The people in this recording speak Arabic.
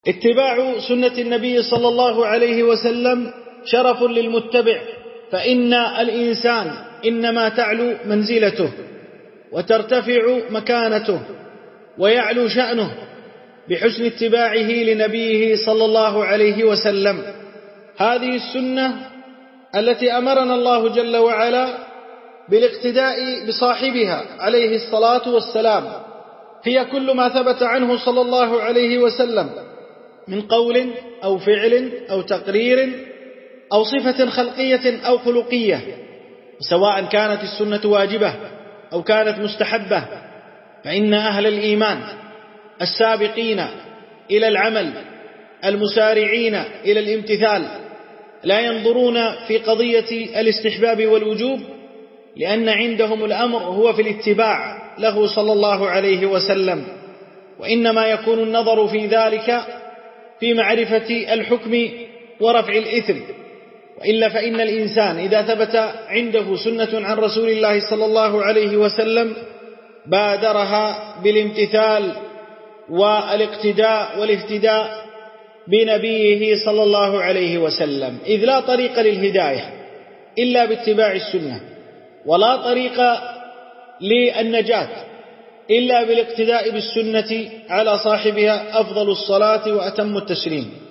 اتباع سنة النبي صلى الله عليه وسلم شرف للمتبع، فإن الإنسان إنما تعلو منزلته وترتفع مكانته ويعلو شأنه بحسن اتباعه لنبيه صلى الله عليه وسلم. هذه السنة التي أمرنا الله جل وعلا بالاقتداء بصاحبها عليه الصلاة والسلام هي كل ما ثبت عنه صلى الله عليه وسلم من قول أو فعل أو تقرير أو صفة خلقية أو خلقية، سواء كانت السنة واجبة أو كانت مستحبة، فإن أهل الإيمان السابقين إلى العمل المسارعين إلى الامتثال لا ينظرون في قضية الاستحباب والوجوب، لأن عندهم الأمر هو في الاتباع له صلى الله عليه وسلم، وإنما يكون النظر في ذلك في معرفة الحكم ورفع الإثم. وإلا فإن الإنسان إذا ثبت عنده سنة عن رسول الله صلى الله عليه وسلم بادرها بالامتثال والاقتداء والاهتداء بنبيه صلى الله عليه وسلم، إذ لا طريق للهداية إلا باتباع السنة، ولا طريق للنجاة إلا بالاقتداء بالسنة على صاحبها أفضل الصلاة وأتم التسليم.